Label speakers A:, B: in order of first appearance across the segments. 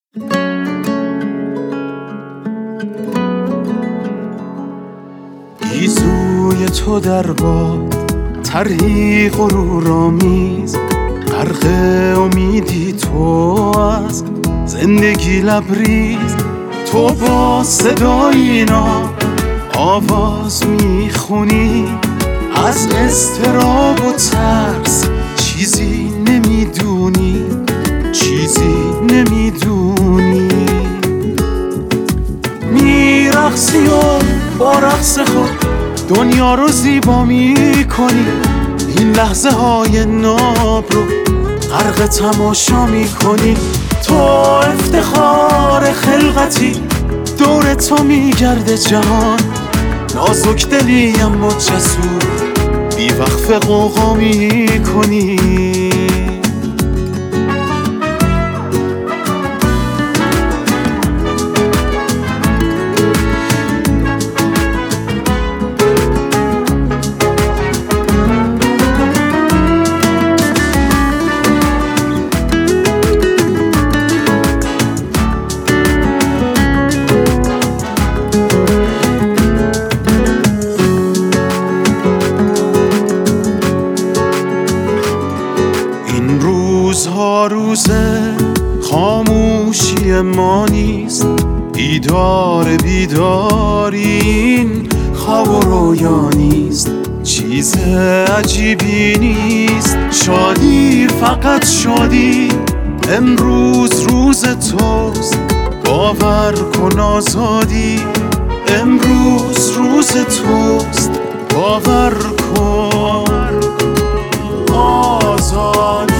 A: گیسوی تو در باد طرحی غرورآمیز، غرق امیدی تو از زندگی لبریز. تو با صدای ناب آواز میخونی، از اضطراب و ترس چیزی نمیدونی، چیزی نمیدونی. میرقصی و با رقص خود دنیا رو زیبا میکنی، این لحظه های ناب رو غرق تماشا میکنی. تو افتخار خلقتی، دور تو میگرده جهان، نازک دلی اما جسور، بی وقف غوغا میکنی. روزها روزه خاموشی ما نیست، بیدار بیدارین خواب و رویا نیست. چیز عجیبی نیست، شادی فقط شادی، امروز روز توست، باور کن آزادی. امروز روز توست، باور کن آزادی.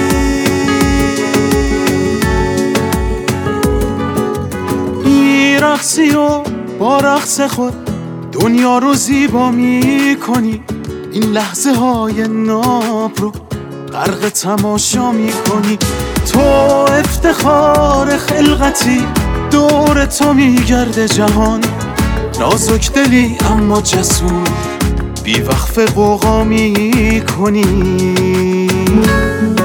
A: میرقصی و با رقص خود دنیا رو زیبا میکنی، این لحظه های ناب رو غرق تماشا میکنی. تو افتخار خلقتی، دور تو میگرده جهان، نازک دلی اما جسور، بی وقف غوغا میکنی.